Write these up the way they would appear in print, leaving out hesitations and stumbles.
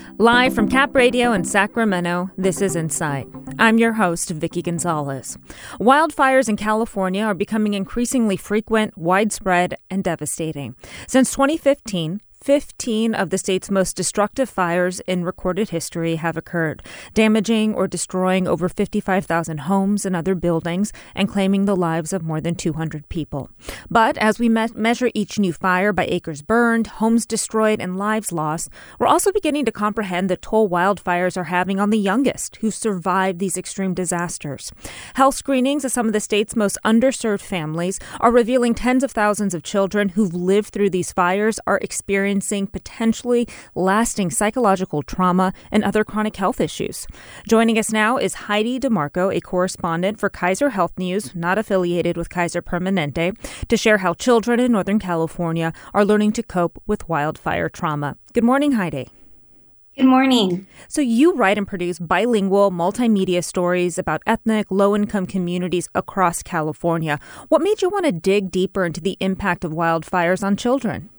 Live from Cap Radio in Sacramento, this is Insight. I'm your host, Vicki Gonzalez. Wildfires in California are becoming increasingly frequent, widespread, and devastating. Since 2015, 15 of the state's most destructive fires in recorded history have occurred, damaging or destroying over 55,000 homes and other buildings and claiming the lives of more than 200 people. But as we measure each new fire by acres burned, homes destroyed, and lives lost, we're also beginning to comprehend the toll wildfires are having on the youngest who survived these extreme disasters. Health screenings of some of the state's most underserved families are revealing tens of thousands of children who've lived through these fires are experiencing potentially lasting psychological trauma and other chronic health issues. Joining us now is Heidi DeMarco, a correspondent for Kaiser Health News, not affiliated with Kaiser Permanente, to share how children in Northern California are learning to cope with wildfire trauma. Good morning, Heidi. Good morning. So you write and produce bilingual multimedia stories about ethnic, low-income communities across California. What made you want to dig deeper into the impact of wildfires on children?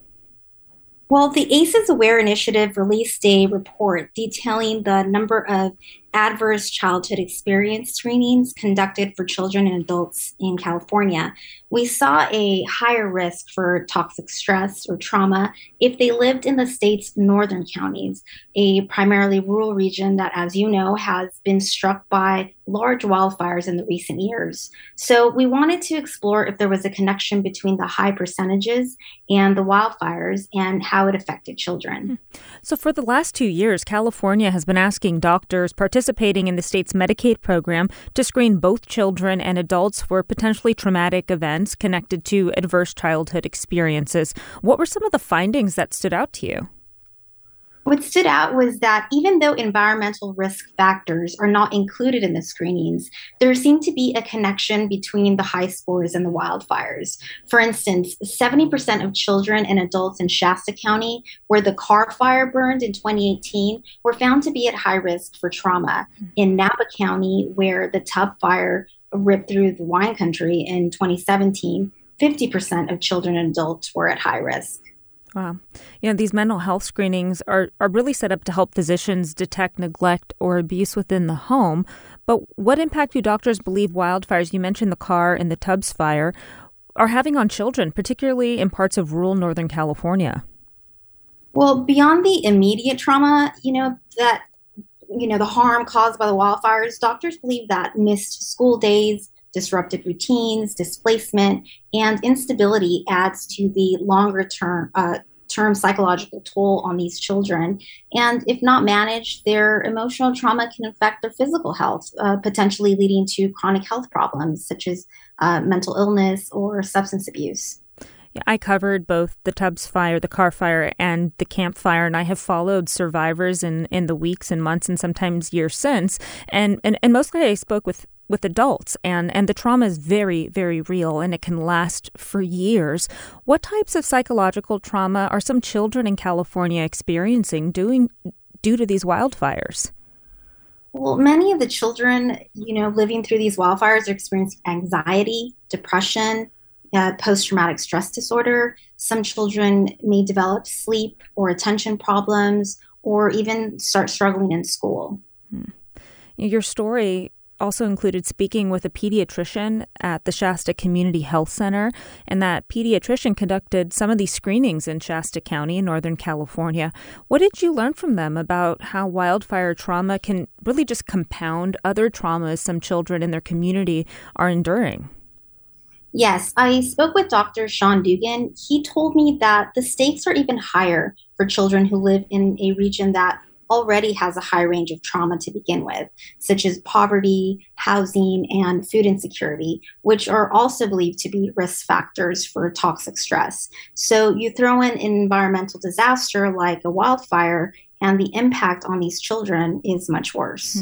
Well, the ACEs Aware Initiative released a report detailing the number of adverse childhood experience screenings conducted for children and adults in California. We saw a higher risk for toxic stress or trauma if they lived in the state's northern counties, a primarily rural region that, as you know, has been struck by large wildfires in the recent years. So we wanted to explore if there was a connection between the high percentages and the wildfires and how it affected children. So for the last 2 years, California has been asking doctors participating in the state's Medicaid program to screen both children and adults for potentially traumatic events connected to adverse childhood experiences. What were some of the findings that stood out to you? What stood out was that even though environmental risk factors are not included in the screenings, there seemed to be a connection between the high scores and the wildfires. For instance, 70% of children and adults in Shasta County, where the Carr Fire burned in 2018, were found to be at high risk for trauma. In Napa County, where the Tubb Fire ripped through the wine country in 2017, 50% of children and adults were at high risk. Wow. These mental health screenings are really set up to help physicians detect neglect or abuse within the home. But what impact do doctors believe wildfires, you mentioned the Carr and the Tubbs fire, are having on children, particularly in parts of rural Northern California? Well, beyond the immediate trauma, the harm caused by the wildfires, doctors believe that missed school days, disrupted routines, displacement, and instability adds to the longer term psychological toll on these children. And if not managed, their emotional trauma can affect their physical health, potentially leading to chronic health problems such as mental illness or substance abuse. Yeah, I covered both the Tubbs fire, the Carr fire, and the Camp Fire, and I have followed survivors in the weeks and months and sometimes years since. And mostly I spoke with adults, and the trauma is very, very real, and it can last for years. What types of psychological trauma are some children in California experiencing due to these wildfires? Well, many of the children, living through these wildfires are experiencing anxiety, depression, post-traumatic stress disorder. Some children may develop sleep or attention problems or even start struggling in school. Your story also included speaking with a pediatrician at the Shasta Community Health Center, and that pediatrician conducted some of these screenings in Shasta County in Northern California. What did you learn from them about how wildfire trauma can really just compound other traumas some children in their community are enduring? Yes, I spoke with Dr. Sean Dugan. He told me that the stakes are even higher for children who live in a region that already has a high range of trauma to begin with, such as poverty, housing, and food insecurity, which are also believed to be risk factors for toxic stress. So you throw in an environmental disaster like a wildfire, and the impact on these children is much worse.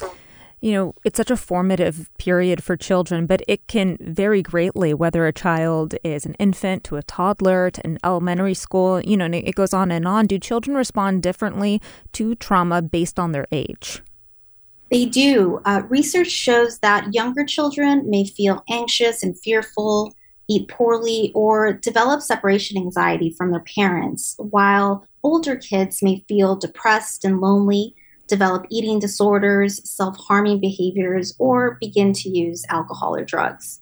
It's such a formative period for children, but it can vary greatly whether a child is an infant to a toddler to an elementary school, and it goes on and on. Do children respond differently to trauma based on their age? They do. Research shows that younger children may feel anxious and fearful, eat poorly, or develop separation anxiety from their parents, while older kids may feel depressed and lonely, develop eating disorders, self-harming behaviors, or begin to use alcohol or drugs.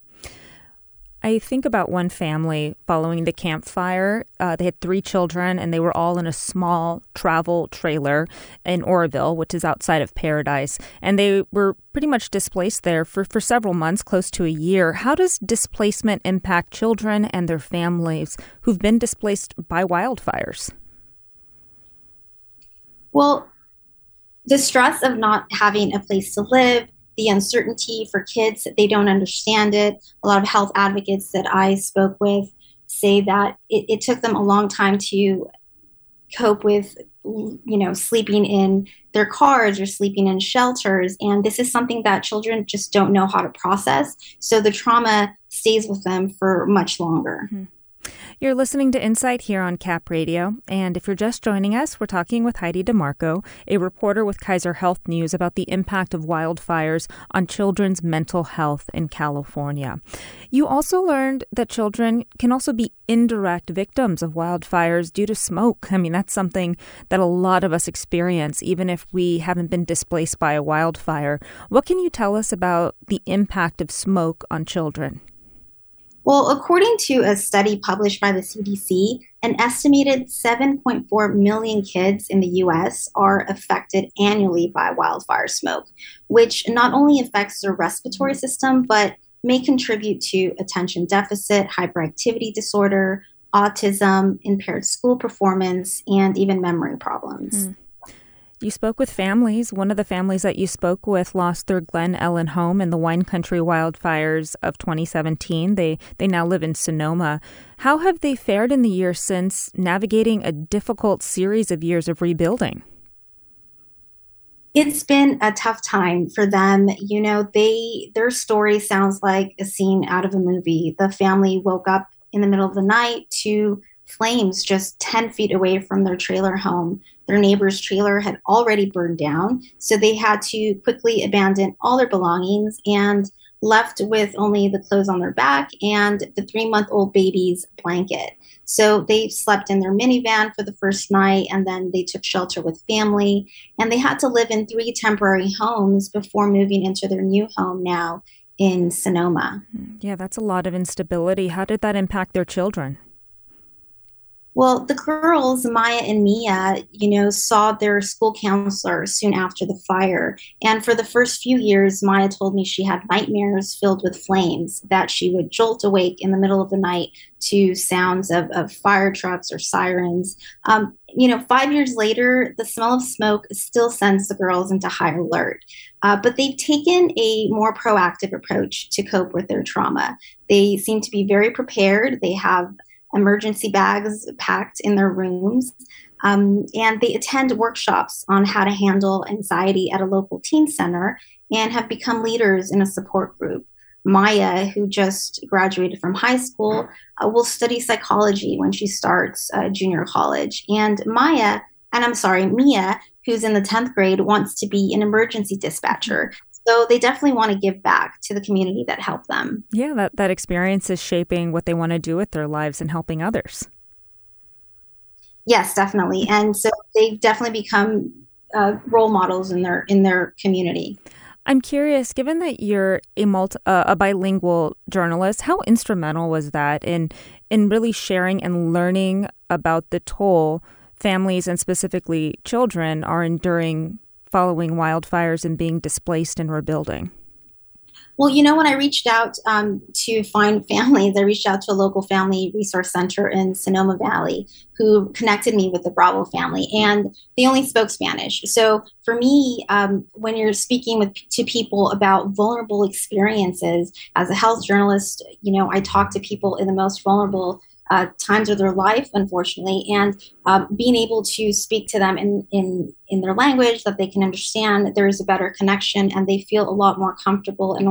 I think about one family following the Camp Fire. They had 3 children, and they were all in a small travel trailer in Oroville, which is outside of Paradise. And they were pretty much displaced there for several months, close to a year. How does displacement impact children and their families who've been displaced by wildfires? Well, the stress of not having a place to live, the uncertainty for kids, they don't understand it. A lot of health advocates that I spoke with say that it took them a long time to cope with, sleeping in their cars or sleeping in shelters. And this is something that children just don't know how to process. So the trauma stays with them for much longer. Mm-hmm. You're listening to Insight here on Cap Radio, and if you're just joining us, we're talking with Heidi DeMarco, a reporter with Kaiser Health News, about the impact of wildfires on children's mental health in California. You also learned that children can also be indirect victims of wildfires due to smoke. I mean, that's something that a lot of us experience, even if we haven't been displaced by a wildfire. What can you tell us about the impact of smoke on children? Well, according to a study published by the CDC, an estimated 7.4 million kids in the U.S. are affected annually by wildfire smoke, which not only affects their respiratory system, but may contribute to attention deficit, hyperactivity disorder, autism, impaired school performance, and even memory problems. You spoke with families. One of the families that you spoke with lost their Glen Ellen home in the Wine Country wildfires of 2017. They now live in Sonoma. How have they fared in the years since, navigating a difficult series of years of rebuilding? It's been a tough time for them. Their story sounds like a scene out of a movie. The family woke up in the middle of the night to flames just 10 feet away from their trailer home. Their neighbor's trailer had already burned down, so they had to quickly abandon all their belongings and left with only the clothes on their back and the 3-month-old baby's blanket. So they slept in their minivan for the first night, and then they took shelter with family, and they had to live in 3 temporary homes before moving into their new home now in Sonoma. Yeah, that's a lot of instability. How did that impact their children? Well, the girls, Maya and Mia, saw their school counselor soon after the fire. And for the first few years, Maya told me she had nightmares filled with flames, that she would jolt awake in the middle of the night to sounds of fire trucks or sirens. 5 years later, the smell of smoke still sends the girls into high alert. But they've taken a more proactive approach to cope with their trauma. They seem to be very prepared. They have emergency bags packed in their rooms, and they attend workshops on how to handle anxiety at a local teen center and have become leaders in a support group. Maya, who just graduated from high school, will study psychology when she starts junior college. And Mia, who's in the 10th grade, wants to be an emergency dispatcher. So they definitely want to give back to the community that helped them. Yeah, that experience is shaping what they want to do with their lives and helping others. Yes, definitely. And so they've definitely become role models in their community. I'm curious, given that you're a bilingual journalist, how instrumental was that in really sharing and learning about the toll families and specifically children are enduring following wildfires and being displaced and rebuilding? Well, when I reached out to find families, I reached out to a local family resource center in Sonoma Valley who connected me with the Bravo family, and they only spoke Spanish. So for me, when you're speaking to people about vulnerable experiences, as a health journalist, I talk to people in the most vulnerable times of their life, unfortunately, and being able to speak to them in their language that they can understand, there is a better connection, and they feel a lot more comfortable and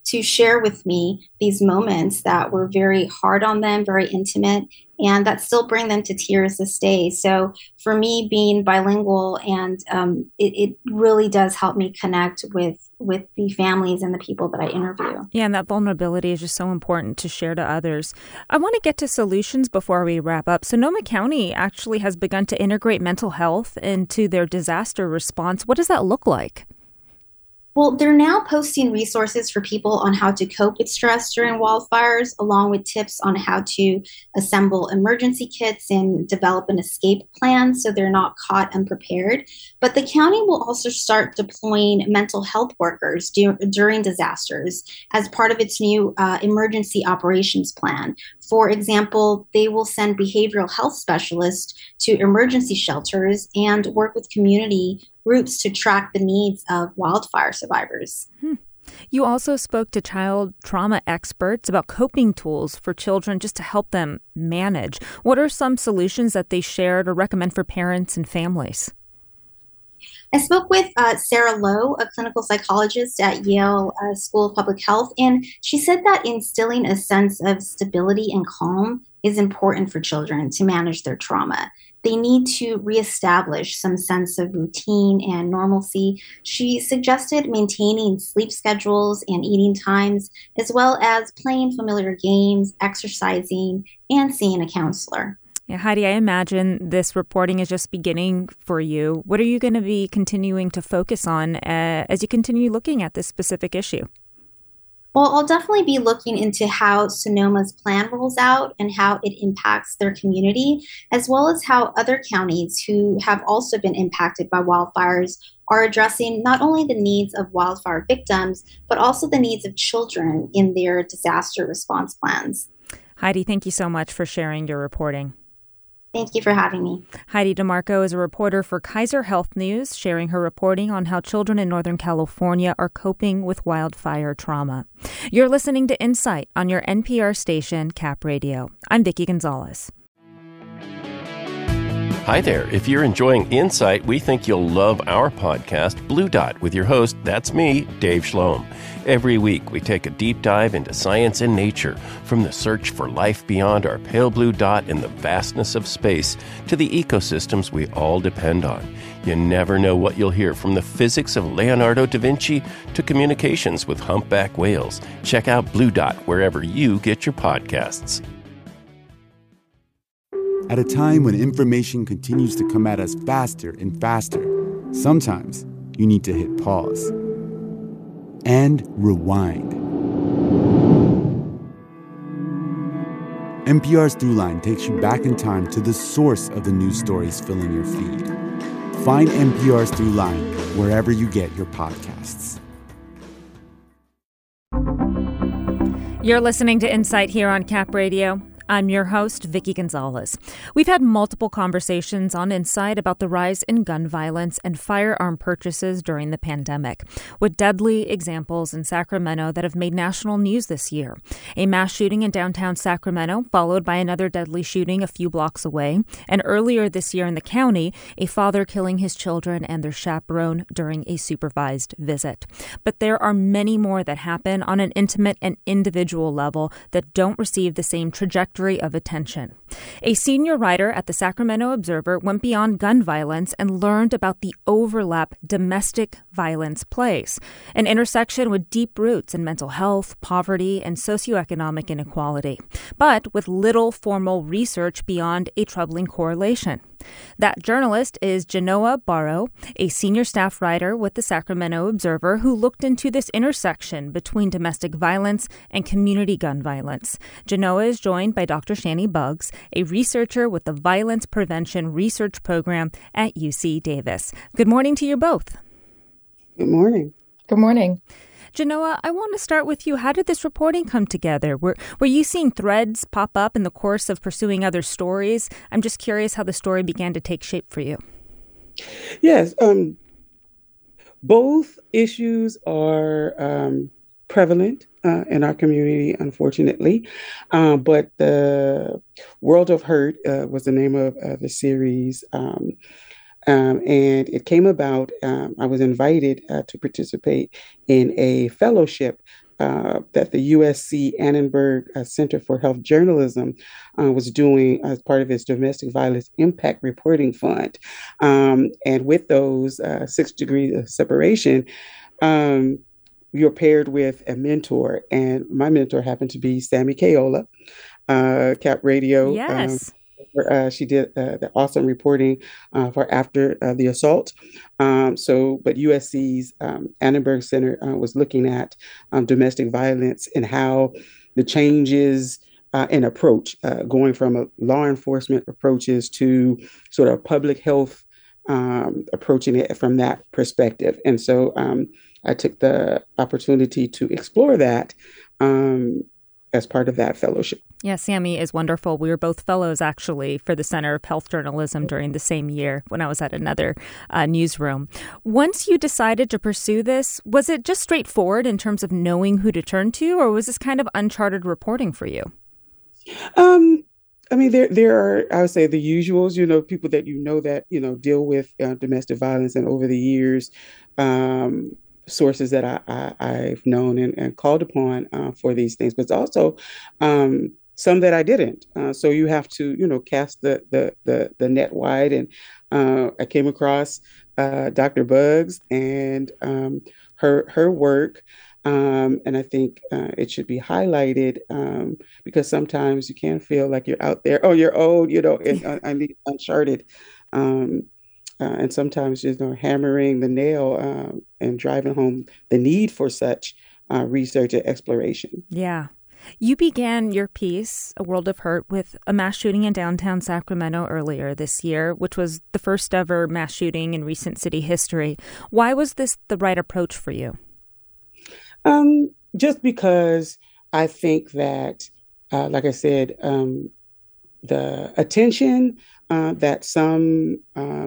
to share with me these moments that were very hard on them, very intimate, and that still bring them to tears this day. So for me, being bilingual, and it really does help me connect with the families and the people that I interview. Yeah, and that vulnerability is just so important to share to others. I want to get to solutions before we wrap up. Sonoma County actually has begun to integrate mental health into their disaster response. What does that look like? Well, they're now posting resources for people on how to cope with stress during wildfires, along with tips on how to assemble emergency kits and develop an escape plan so they're not caught unprepared. But the county will also start deploying mental health workers during disasters as part of its new emergency operations plan. For example, they will send behavioral health specialists to emergency shelters and work with community groups to track the needs of wildfire survivors. You also spoke to child trauma experts about coping tools for children just to help them manage. What are some solutions that they shared or recommend for parents and families? I spoke with Sarah Lowe, a clinical psychologist at Yale School of Public Health, and she said that instilling a sense of stability and calm is important for children to manage their trauma. They need to reestablish some sense of routine and normalcy. She suggested maintaining sleep schedules and eating times, as well as playing familiar games, exercising, and seeing a counselor. Yeah, Heidi, I imagine this reporting is just beginning for you. What are you going to be continuing to focus on as you continue looking at this specific issue? Well, I'll definitely be looking into how Sonoma's plan rolls out and how it impacts their community, as well as how other counties who have also been impacted by wildfires are addressing not only the needs of wildfire victims, but also the needs of children in their disaster response plans. Heidi, thank you so much for sharing your reporting. Thank you for having me. Heidi DeMarco is a reporter for Kaiser Health News, sharing her reporting on how children in Northern California are coping with wildfire trauma. You're listening to Insight on your NPR station, Cap Radio. I'm Vicki Gonzalez. Hi there. If you're enjoying Insight, we think you'll love our podcast, Blue Dot, with your host, that's me, Dave Schlom. Every week, we take a deep dive into science and nature, from the search for life beyond our pale blue dot in the vastness of space to the ecosystems we all depend on. You never know what you'll hear, from the physics of Leonardo da Vinci to communications with humpback whales. Check out Blue Dot wherever you get your podcasts. At a time when information continues to come at us faster and faster, sometimes you need to hit pause and rewind. NPR's Throughline takes you back in time to the source of the news stories filling your feed. Find NPR's Throughline wherever you get your podcasts. You're listening to Insight here on Cap Radio. I'm your host, Vicki Gonzalez. We've had multiple conversations on Insight about the rise in gun violence and firearm purchases during the pandemic, with deadly examples in Sacramento that have made national news this year. A mass shooting in downtown Sacramento, followed by another deadly shooting a few blocks away, and earlier this year in the county, a father killing his children and their chaperone during a supervised visit. But there are many more that happen on an intimate and individual level that don't receive the same trajectory of attention. A senior writer at the Sacramento Observer went beyond gun violence and learned about the overlap domestic violence plays, an intersection with deep roots in mental health, poverty, and socioeconomic inequality, but with little formal research beyond a troubling correlation. That journalist is Genoa Barrow, a senior staff writer with the Sacramento Observer who looked into this intersection between domestic violence and community gun violence. Genoa is joined by Dr. Shani Buggs, a researcher with the Violence Prevention Research Program at UC Davis. Good morning to you both. Good morning. Good morning. Genoa, I want to start with you. How did this reporting come together? Were you seeing threads pop up in the course of pursuing other stories? I'm just curious how the story began to take shape for you. Yes, both issues are prevalent in our community, unfortunately. But the World of Hurt was the name of the series. And it came about, I was invited to participate in a fellowship that the USC Annenberg Center for Health Journalism was doing as part of its Domestic Violence Impact Reporting Fund. And with those 6 degrees of separation, you're paired with a mentor. And my mentor happened to be Sammy Kayola, Cap Radio. Yes. She did the awesome reporting for after the assault. But USC's Annenberg Center was looking at domestic violence and how the changes in approach, going from law enforcement approaches to sort of public health, approaching it from that perspective. And so I took the opportunity to explore that as part of that fellowship. Yeah, Sammy is wonderful. We were both fellows, actually, for the Center of Health Journalism during the same year when I was at another newsroom. Once you decided to pursue this, was it just straightforward in terms of knowing who to turn to, or was this kind of uncharted reporting for you? I mean, there are, I would say, the usuals, people that that, deal with domestic violence, and over the years, sources that I've known and called upon for these things, but it's also some that I didn't. So you have to, cast the net wide. And I came across Dr. Buggs and her work. And I think it should be highlighted because sometimes you can feel like you're out there. Oh, you're old, and uncharted. And sometimes hammering the nail and driving home the need for such research and exploration. Yeah. You began your piece, A World of Hurt, with a mass shooting in downtown Sacramento earlier this year, which was the first ever mass shooting in recent city history. Why was this the right approach for you? Just because I think that, like I said, the attention that some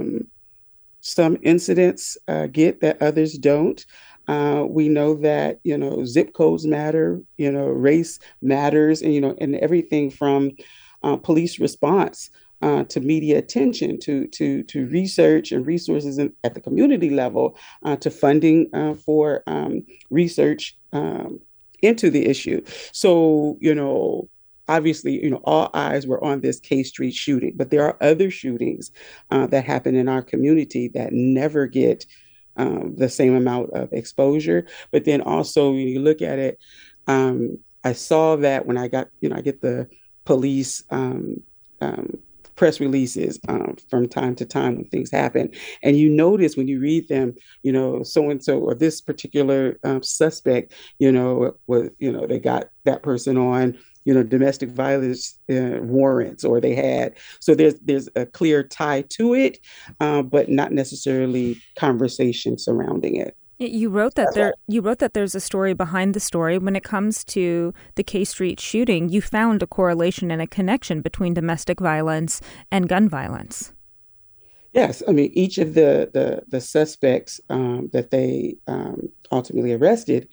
incidents get that others don't. We know that, zip codes matter, race matters, and everything from police response to media attention to research and resources at the community level to funding for research into the issue. So, obviously, all eyes were on this K Street shooting, but there are other shootings that happen in our community that never get the same amount of exposure. But then also, when you look at it, I saw that when I get the police press releases from time to time when things happen, and you notice when you read them, so and so or this particular suspect, they got that person on domestic violence warrants, or they had. So there's a clear tie to it, but not necessarily conversation surrounding it. You wrote that there's a story behind the story. When it comes to the K Street shooting, you found a correlation and a connection between domestic violence and gun violence. Yes, I mean, each of the suspects that they ultimately arrested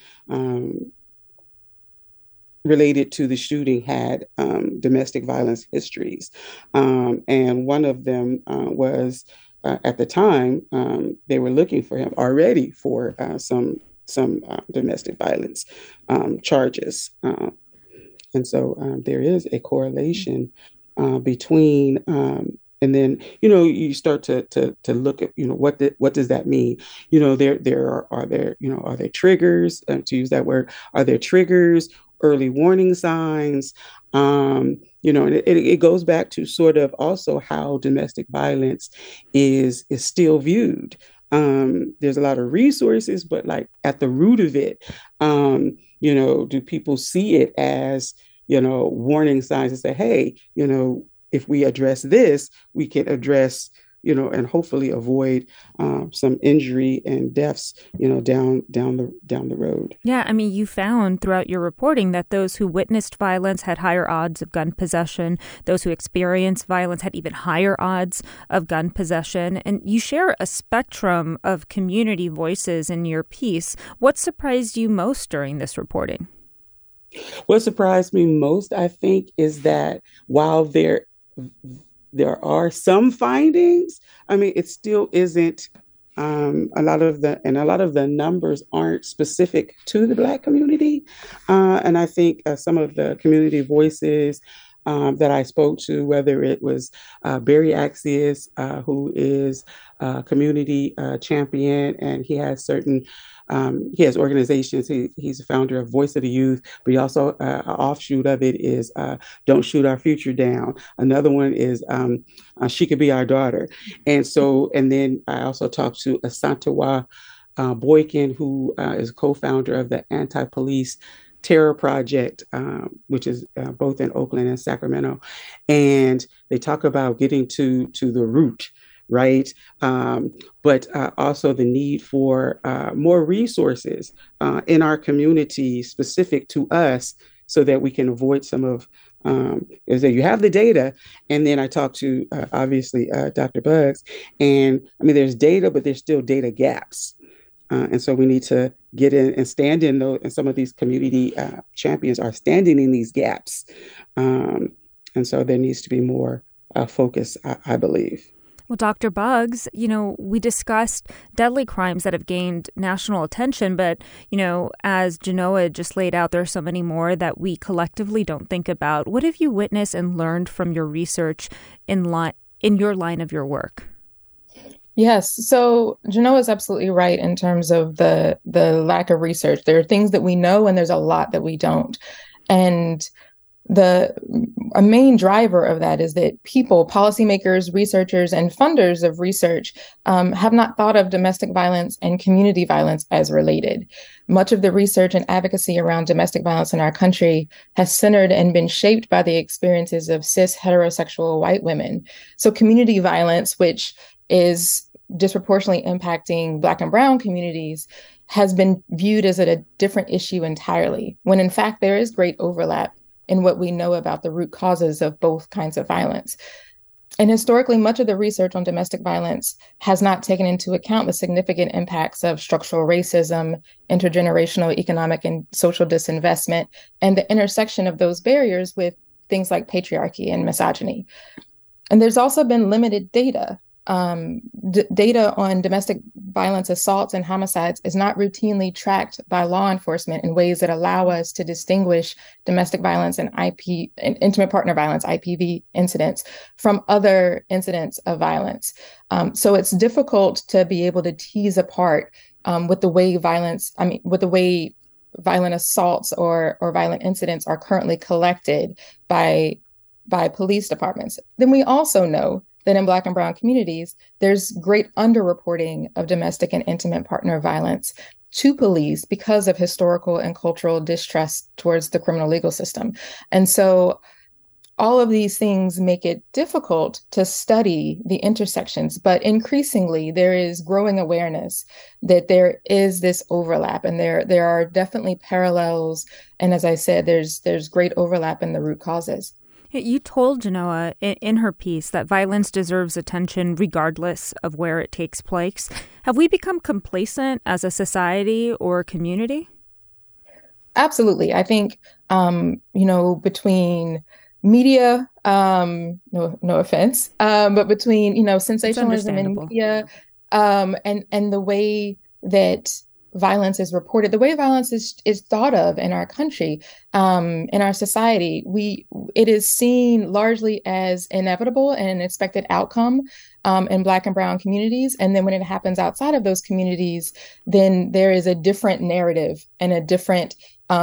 related to the shooting had domestic violence histories. And one of them was, at the time, they were looking for him already for some domestic violence charges. And so there is a correlation between, and then, you start to look at, what does that mean? Are there triggers, to use that word, are there triggers, early warning signs, and it goes back to sort of also how domestic violence is still viewed. There's a lot of resources, but like at the root of it, do people see it as, warning signs and say, hey, if we address this, we can address, and hopefully avoid some injury and deaths, down the road. Yeah, I mean, you found throughout your reporting that those who witnessed violence had higher odds of gun possession. Those who experienced violence had even higher odds of gun possession. And you share a spectrum of community voices in your piece. What surprised you most during this reporting? What surprised me most, I think, is that while there are some findings, I mean, it still isn't A lot of the numbers aren't specific to the Black community. And I think some of the community voices that I spoke to, whether it was Barry Axius, who is a community champion, and he has organizations. He's a founder of Voice of the Youth, but he also an offshoot of it is Don't Shoot Our Future Down. Another one is She Could Be Our Daughter. And then I also talked to Asantewa Boykin, who is co-founder of the Anti-Police Terror Project, which is both in Oakland and Sacramento. And they talk about getting to the root, right? But also the need for more resources in our community specific to us so that we can avoid some of, is that you have the data. And then I talked to, obviously, Dr. Buggs. And I mean, there's data, but there's still data gaps. And so we need to get in and stand in those, and some of these community champions are standing in these gaps. And so there needs to be more focus, I believe. Well, Dr. Buggs, we discussed deadly crimes that have gained national attention, but, as Genoa just laid out, there are so many more that we collectively don't think about. What have you witnessed and learned from your research in your line of your work? Yes. So Genoa is absolutely right in terms of the lack of research. There are things that we know and there's a lot that we don't. And a main driver of that is that people, policymakers, researchers, and funders of research have not thought of domestic violence and community violence as related. Much of the research and advocacy around domestic violence in our country has centered and been shaped by the experiences of cis heterosexual white women. So community violence, which is disproportionately impacting Black and Brown communities, has been viewed as a different issue entirely, when in fact there is great overlap in what we know about the root causes of both kinds of violence. And historically, much of the research on domestic violence has not taken into account the significant impacts of structural racism, intergenerational economic and social disinvestment, and the intersection of those barriers with things like patriarchy and misogyny. And there's also been limited data. Data on domestic violence assaults and homicides is not routinely tracked by law enforcement in ways that allow us to distinguish domestic violence and intimate partner violence, IPV incidents, from other incidents of violence. So it's difficult to be able to tease apart with the way violent assaults or violent incidents are currently collected by police departments. Then we also know that in Black and Brown communities, there's great underreporting of domestic and intimate partner violence to police because of historical and cultural distrust towards the criminal legal system. And so all of these things make it difficult to study the intersections, but increasingly there is growing awareness that there is this overlap, and there are definitely parallels. And as I said, there's great overlap in the root causes. You told Genoa in her piece that violence deserves attention regardless of where it takes place. Have we become complacent as a society or a community? Absolutely. I think, between media, no offense, but between, sensationalism in media and the way that violence is reported, the way violence is thought of in our country, in our society, it is seen largely as inevitable and an expected outcome in Black and Brown communities. And then when it happens outside of those communities, then there is a different narrative and a different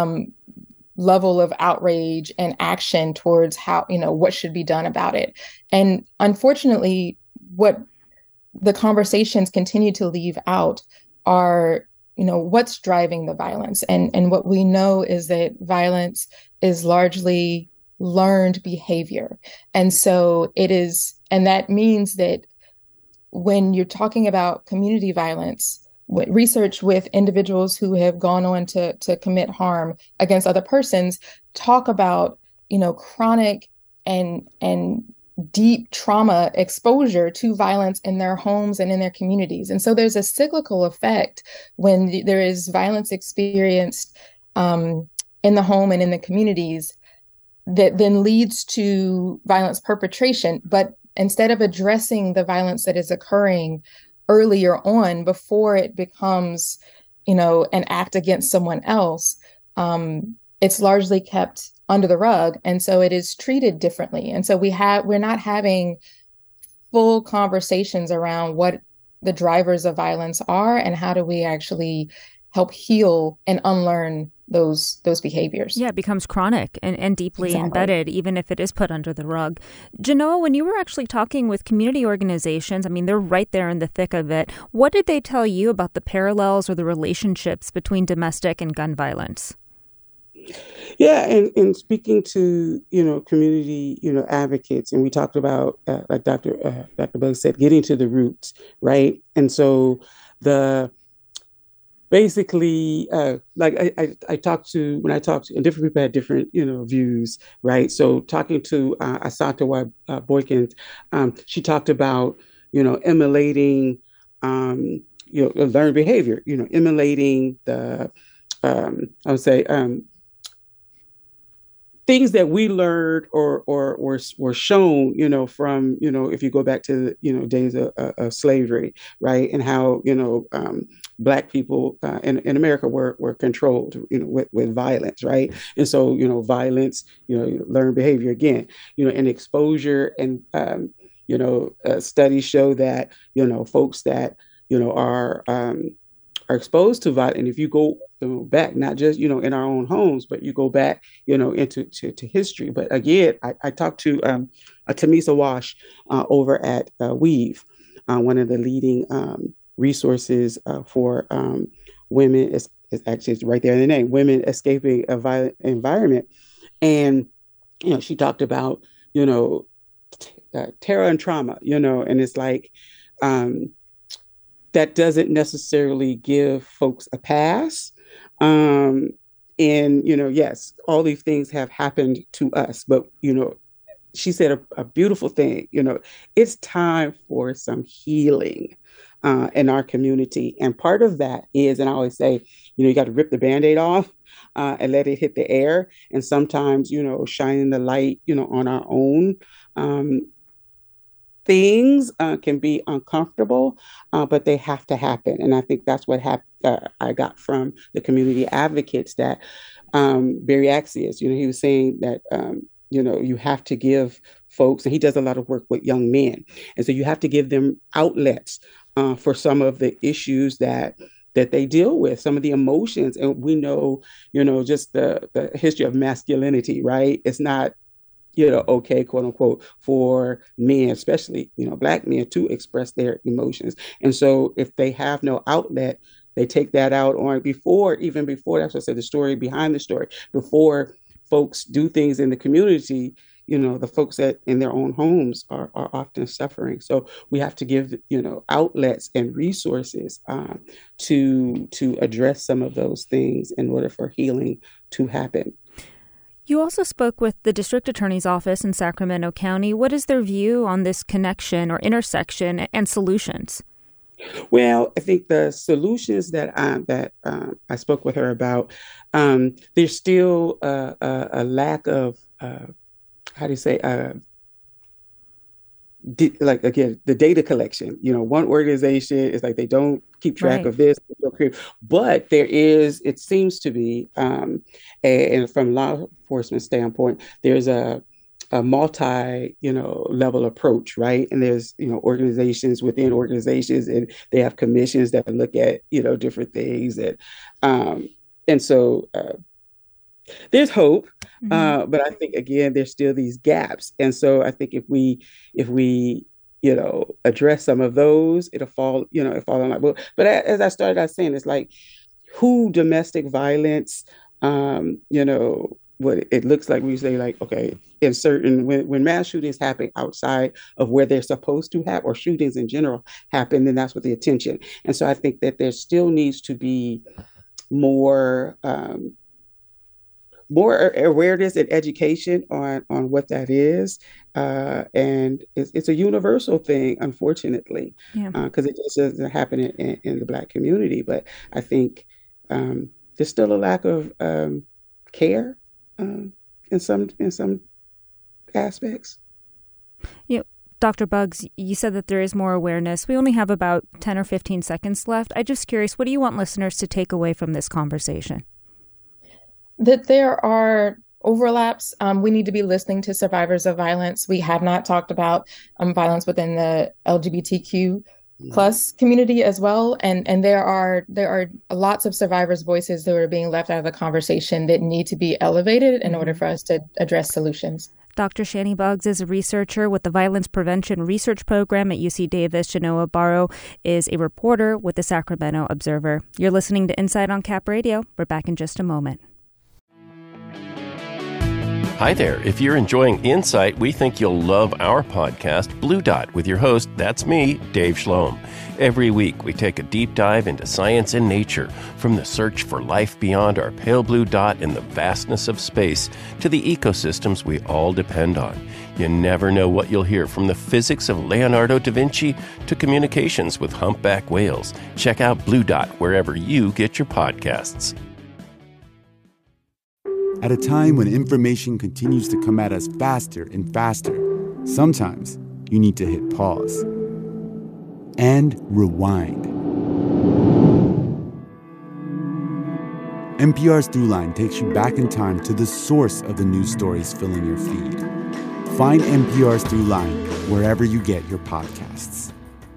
level of outrage and action towards how, what should be done about it. And unfortunately, what the conversations continue to leave out are what's driving the violence. And what we know is that violence is largely learned behavior. And so and that means that when you're talking about community violence, research with individuals who have gone on to commit harm against other persons talk about, chronic and deep trauma exposure to violence in their homes and in their communities. And so there's a cyclical effect when there is violence experienced in the home and in the communities that then leads to violence perpetration. But instead of addressing the violence that is occurring earlier on before it becomes, an act against someone else, it's largely kept under the rug. And so it is treated differently. And so we're not having full conversations around what the drivers of violence are and how do we actually help heal and unlearn those behaviors. Yeah, it becomes chronic and deeply embedded, even if it is put under the rug. Genoa, when you were actually talking with community organizations, I mean, they're right there in the thick of it. What did they tell you about the parallels or the relationships between domestic and gun violence? Yeah, and speaking to, community, advocates, and we talked about, like Dr. Bug said, getting to the roots, right? And so basically, like I talked to, and different people had different, views, right? So talking to Assata Boykins, she talked about, emulating, learned behavior, emulating the, I would say, things that we learned or were shown, from, if you go back to the, days of slavery, right, and how Black people in America were controlled, with violence, right, and so violence, learned behavior again, and exposure, and studies show that folks that are exposed to violence, and if you go back, not just in our own homes, but you go back into to history. But again, I talked to Tamisa Wash over at Weave, one of the leading resources for women. It's actually, it's right there in the name, Women Escaping a Violent Environment, and she talked about terror and trauma, and it's like that doesn't necessarily give folks a pass. And, yes, all these things have happened to us, but, she said a beautiful thing, it's time for some healing in our community. And part of that is, and I always say, you got to rip the Band-Aid off and let it hit the air. And sometimes, shining the light, on our own things can be uncomfortable, but they have to happen. And I think that's what I got from the community advocates, that Barry Axius, he was saying that, you have to give folks, and he does a lot of work with young men. And so you have to give them outlets for some of the issues that they deal with, some of the emotions. And we know, just the history of masculinity, right? It's not, okay, quote unquote, for men, especially, Black men, to express their emotions. And so if they have no outlet, they take that out on before, that's what I said, the story behind the story, before folks do things in the community, the folks that in their own homes are often suffering. So we have to give, outlets and resources to address some of those things in order for healing to happen. You also spoke with the district attorney's office in Sacramento County. What is their view on this connection or intersection and solutions? Well, I think the solutions that I spoke with her about, there's still a lack of, like, again, the data collection. One organization is like, they don't keep track of this, but there is, it seems to be, and from law enforcement standpoint, there's a multi, level approach, right? And there's, organizations within organizations, and they have commissions that look at, different things, and so there's hope, but I think, again, there's still these gaps, and so I think if we address some of those, it'll fall on my book. But as I started out saying, it's like, who domestic violence, what it looks like, we say, like, okay, in certain, when mass shootings happen outside of where they're supposed to happen, or shootings in general happen, then that's what the attention. And so I think that there still needs to be more awareness and education on what that is. And it's a universal thing, unfortunately, because it just doesn't happen in the Black community. But I think there's still a lack of care in some aspects. Dr. Buggs, you said that there is more awareness. We only have about 10 or 15 seconds left. I'm just curious, what do you want listeners to take away from this conversation? That there are overlaps. We need to be listening to survivors of violence. We have not talked about violence within the LGBTQ plus community as well. And there are lots of survivors' voices that are being left out of the conversation that need to be elevated in order for us to address solutions. Dr. Shani Buggs is a researcher with the Violence Prevention Research Program at UC Davis. Genoa Barrow is a reporter with the Sacramento Observer. You're listening to Insight on Cap Radio. We're back in just a moment. Hi there. If you're enjoying Insight, we think you'll love our podcast, Blue Dot, with your host, that's me, Dave Shlom. Every week, we take a deep dive into science and nature, from the search for life beyond our pale blue dot in the vastness of space to the ecosystems we all depend on. You never know what you'll hear, from the physics of Leonardo da Vinci to communications with humpback whales. Check out Blue Dot wherever you get your podcasts. At a time when information continues to come at us faster and faster, sometimes you need to hit pause and rewind. NPR's Throughline takes you back in time to the source of the news stories filling your feed. Find NPR's Throughline wherever you get your podcasts.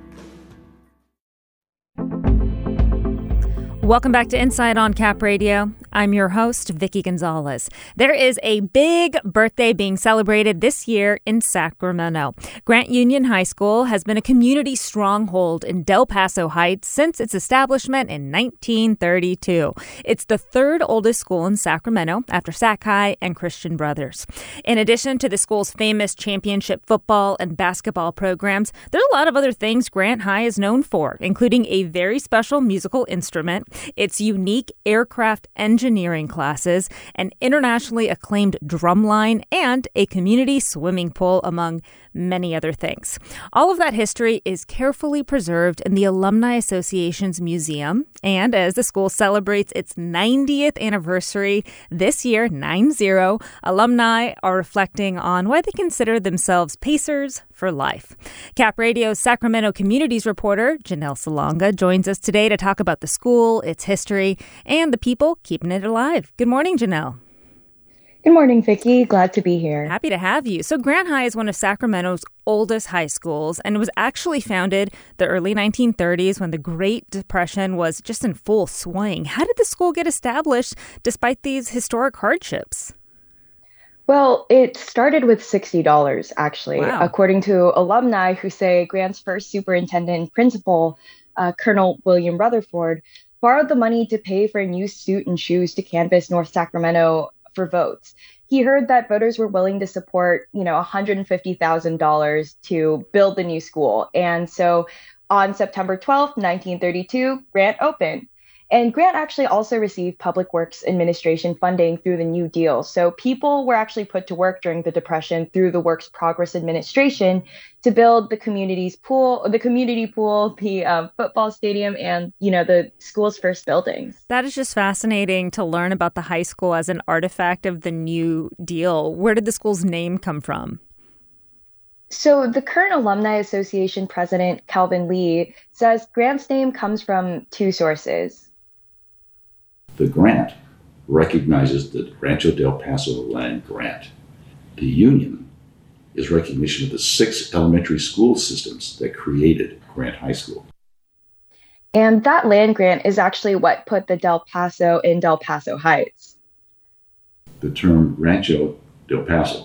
Welcome back to Insight on Cap Radio. I'm your host, Vicki Gonzalez. There is a big birthday being celebrated this year in Sacramento. Grant Union High School has been a community stronghold in Del Paso Heights since its establishment in 1932. It's the third oldest school in Sacramento after Sac High and Christian Brothers. In addition to the school's famous championship football and basketball programs, there's a lot of other things Grant High is known for, including a very special musical instrument, its unique aircraft engineering classes, an internationally acclaimed drumline, and a community swimming pool, among many other things. All of that history is carefully preserved in the Alumni Association's museum. And as the school celebrates its 90th anniversary this year, 9-0, alumni are reflecting on why they consider themselves Pacers for life. Cap Radio's Sacramento Communities reporter, Janelle Salonga, joins us today to talk about the school, its history, and the people keeping it alive. Good morning, Janelle. Good morning, Vicki. Glad to be here. Happy to have you. So Grant High is one of Sacramento's oldest high schools, and it was actually founded the early 1930s when the Great Depression was just in full swing. How did the school get established despite these historic hardships? Well, it started with $60, actually, Wow. according to alumni who say Grant's first superintendent and principal, Colonel William Rutherford, borrowed the money to pay for a new suit and shoes to canvass North Sacramento for votes. He heard that voters were willing to support, $150,000 to build the new school. And so on September 12th, 1932, Grant opened. And Grant actually also received Public Works Administration funding through the New Deal. So people were actually put to work during the Depression through the Works Progress Administration to build the community pool, the football stadium, and, the school's first buildings. That is just fascinating to learn about the high school as an artifact of the New Deal. Where did the school's name come from? So the current Alumni Association president, Calvin Lee, says Grant's name comes from two sources. The grant recognizes the Rancho Del Paso land grant. The union is recognition of the 6 elementary school systems that created Grant High School. And that land grant is actually what put the Del Paso in Del Paso Heights. The term Rancho Del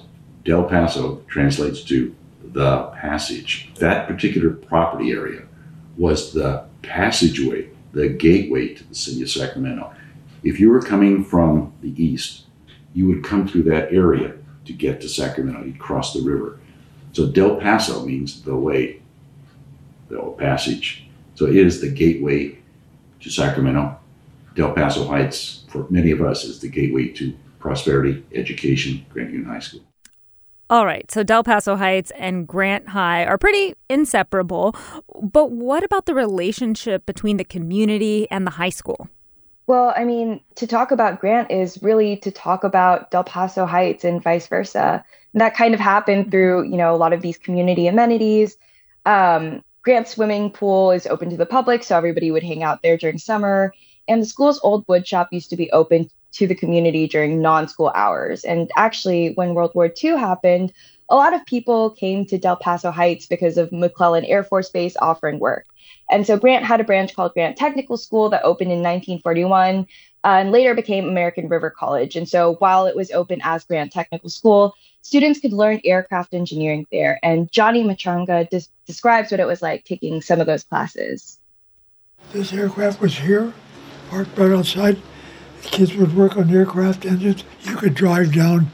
Paso translates to the passage. That particular property area was the passageway, the gateway to the city of Sacramento. If you were coming from the east, you would come through that area to get to Sacramento. You'd cross the river. So Del Paso means the way, the passage. So it is the gateway to Sacramento. Del Paso Heights, for many of us, is the gateway to prosperity, education, Grant Union High School. All right, so Del Paso Heights and Grant High are pretty inseparable. But what about the relationship between the community and the high school? Well, to talk about Grant is really to talk about Del Paso Heights and vice versa. And that kind of happened through, a lot of these community amenities. Grant's swimming pool is open to the public, so everybody would hang out there during summer. And the school's old wood shop used to be open to the community during non-school hours. And actually, when World War II happened, a lot of people came to Del Paso Heights because of McClellan Air Force Base offering work. And so Grant had a branch called Grant Technical School that opened in 1941 and later became American River College. And so while it was open as Grant Technical School, students could learn aircraft engineering there. And Johnny Matranga describes what it was like taking some of those classes. This aircraft was here, parked right outside. The kids would work on aircraft engines. You could drive down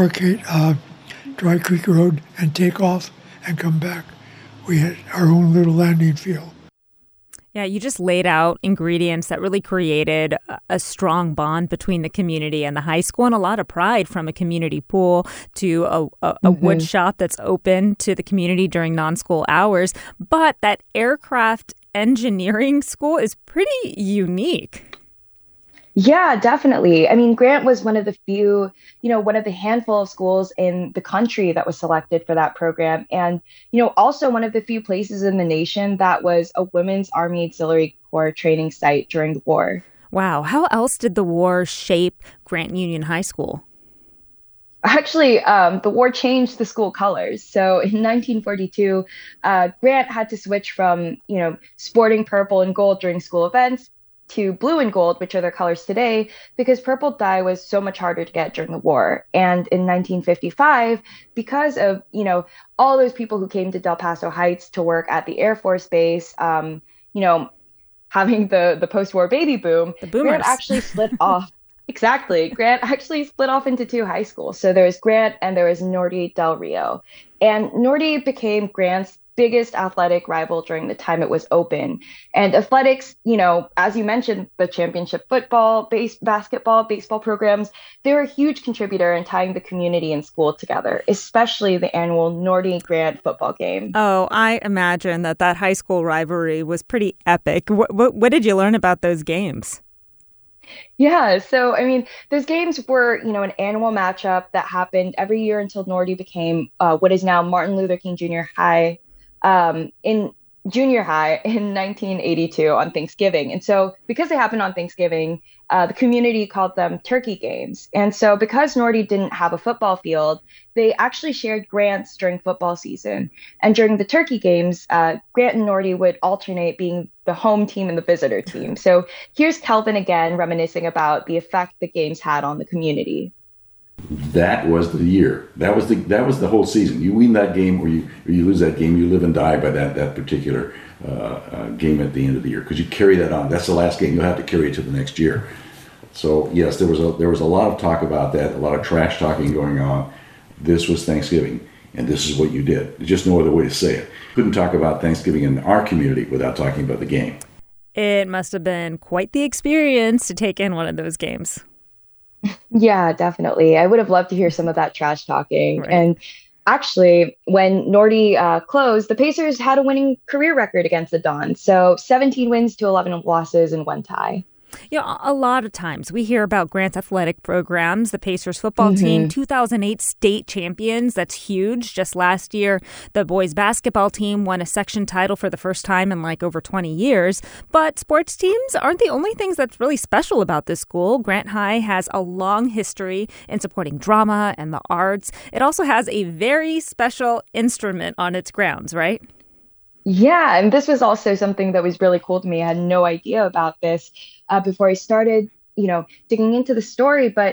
Dry Creek Road and take off and come back. We had our own little landing field. Yeah, you just laid out ingredients that really created a strong bond between the community and the high school, and a lot of pride, from a community pool to a wood shop that's open to the community during non-school hours. But that aircraft engineering school is pretty unique. Yeah, definitely. I mean, Grant was one of the few, one of the handful of schools in the country that was selected for that program. And, also one of the few places in the nation that was a Women's Army Auxiliary Corps training site during the war. Wow. How else did the war shape Grant Union High School? Actually, the war changed the school colors. So in 1942, Grant had to switch from, sporting purple and gold during school events to blue and gold, which are their colors today, because purple dye was so much harder to get during the war. And in 1955, because of, all those people who came to Del Paso Heights to work at the Air Force Base, having the post-war baby boom, Grant actually split off. Exactly. Grant actually split off into two high schools. So there was Grant and there was Norte Del Rio. And Norte became Grant's biggest athletic rival during the time it was open. And athletics, as you mentioned, the championship football, basketball, baseball programs, they were a huge contributor in tying the community and school together, especially the annual Norte Grant football game. Oh, I imagine that high school rivalry was pretty epic. What did you learn about those games? Yeah, so those games were, an annual matchup that happened every year until Norte became what is now Martin Luther King Jr. High in junior high in 1982 on Thanksgiving. And so because they happened on Thanksgiving, the community called them turkey games. And so because Norte didn't have a football field, they actually shared grants during football season. And during the turkey games, Grant and Norte would alternate being the home team and the visitor team. So here's Kelvin again reminiscing about the effect the games had on the community. That was the year. That was the whole season. You win that game or you lose that game. You live and die by that particular game at the end of the year, because you carry that on. That's the last game. You'll have to carry it to the next year. So yes, there was a lot of talk about that, a lot of trash talking going on. This was Thanksgiving, and this is what you did. There's just no other way to say it. Couldn't talk about Thanksgiving in our community without talking about the game. It must have been quite the experience to take in one of those games. Yeah, definitely. I would have loved to hear some of that trash talking. Right. And actually, when Norte closed, the Pacers had a winning career record against the Dons. So 17 wins to 11 losses and 1 tie. A lot of times we hear about Grant's athletic programs, the Pacers football team, 2008 state champions. That's huge. Just last year, the boys basketball team won a section title for the first time in over 20 years. But sports teams aren't the only things that's really special about this school. Grant High has a long history in supporting drama and the arts. It also has a very special instrument on its grounds, right? Yeah, and this was also something that was really cool to me. I had no idea about this before I started, digging into the story. But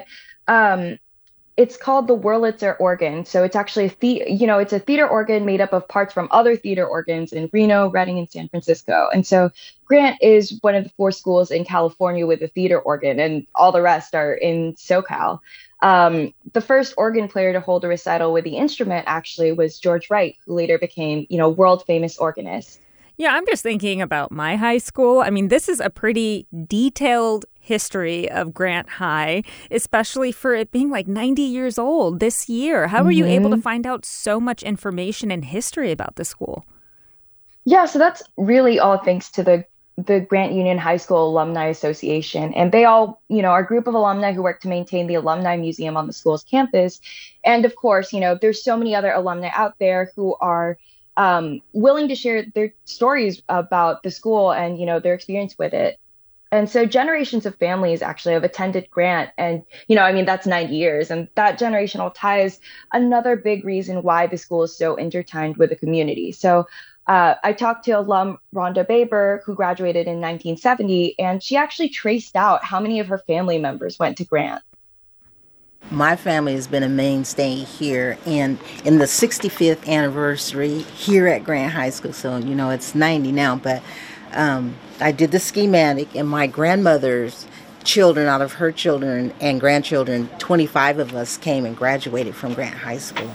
it's called the Wurlitzer organ. So it's actually it's a theater organ made up of parts from other theater organs in Reno, Redding, and San Francisco. And so Grant is one of the 4 schools in California with a theater organ, and all the rest are in SoCal. The first organ player to hold a recital with the instrument actually was George Wright, who later became, world famous organist. Yeah, I'm just thinking about my high school. This is a pretty detailed history of Grant High, especially for it being 90 years old this year. How were you able to find out so much information and history about the school? Yeah, so that's really all thanks to the the Grant Union High School Alumni Association. And they all, are a group of alumni who work to maintain the Alumni Museum on the school's campus. And of course, there's so many other alumni out there who are willing to share their stories about the school and, their experience with it. And so generations of families actually have attended Grant. And, that's 90 years. And that generational tie is another big reason why the school is so intertwined with the community. So I talked to alum Rhonda Baber, who graduated in 1970, and she actually traced out how many of her family members went to Grant. My family has been a mainstay here, and in the 65th anniversary here at Grant High School. So, it's 90 now, but I did the schematic, and my grandmother's children, out of her children and grandchildren, 25 of us came and graduated from Grant High School.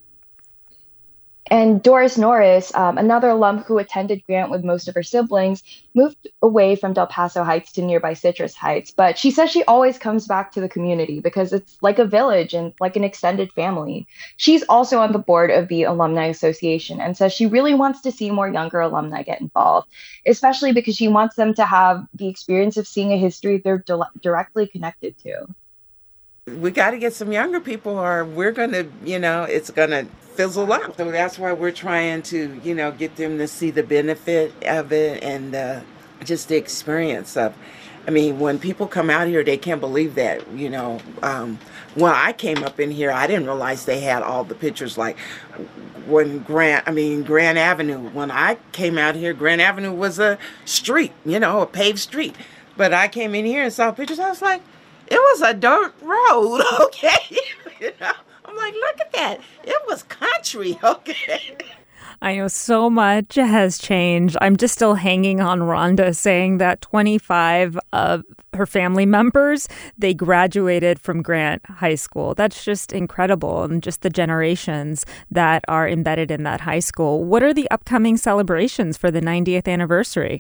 And Doris Norris, another alum who attended Grant with most of her siblings, moved away from Del Paso Heights to nearby Citrus Heights. But she says she always comes back to the community because it's like a village and like an extended family. She's also on the board of the Alumni Association and says she really wants to see more younger alumni get involved, especially because she wants them to have the experience of seeing a history they're directly connected to. We got to get some younger people or we're going to, it's going to fizzle out. So that's why we're trying to, get them to see the benefit of it and just the experience of, when people come out here, they can't believe that, when I came up in here, I didn't realize they had all the pictures like when Grant Avenue. When I came out here, Grant Avenue was a street, a paved street. But I came in here and saw pictures. I was like, it was a dirt road, okay? I'm like, look at that. It was country, okay? I know so much has changed. I'm just still hanging on Rhonda saying that 25 of her family members, they graduated from Grant High School. That's just incredible. And just the generations that are embedded in that high school. What are the upcoming celebrations for the 90th anniversary?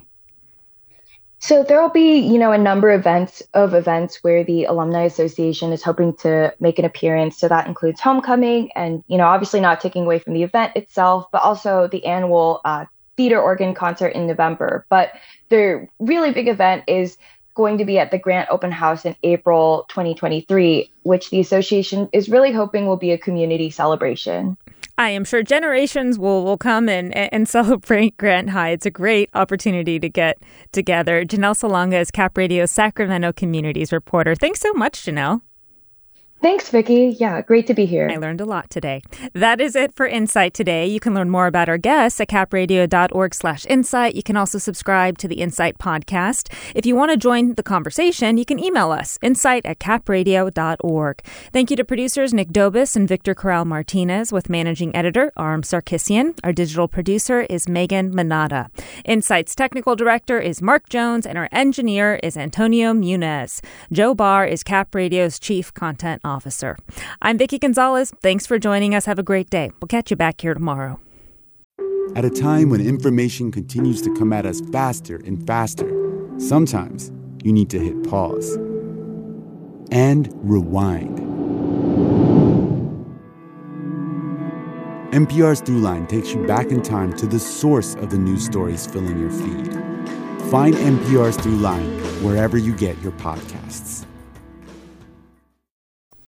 So there will be, a number of events where the Alumni Association is hoping to make an appearance. So that includes homecoming and, obviously not taking away from the event itself, but also the annual theater organ concert in November. But the really big event is going to be at the Grant Open House in April 2023, which the association is really hoping will be a community celebration. I am sure generations will come and celebrate Grant High. It's a great opportunity to get together. Janelle Salonga is Cap Radio's Sacramento Communities reporter. Thanks so much, Janelle. Thanks, Vicki. Yeah, great to be here. I learned a lot today. That is it for Insight today. You can learn more about our guests at capradio.org/insight. You can also subscribe to the Insight podcast. If you want to join the conversation, you can email us, insight@capradio.org. Thank you to producers Nick Dobis and Victor Corral Martinez, with managing editor Aram Sarkissian. Our digital producer is Megan Manata. Insight's technical director is Mark Jones, and our engineer is Antonio Munez. Joe Barr is Cap Radio's chief content officer. I'm Vicki Gonzalez. Thanks for joining us. Have a great day. We'll catch you back here tomorrow. At a time when information continues to come at us faster and faster, sometimes you need to hit pause and rewind. NPR's Throughline takes you back in time to the source of the news stories filling your feed. Find NPR's Throughline wherever you get your podcasts.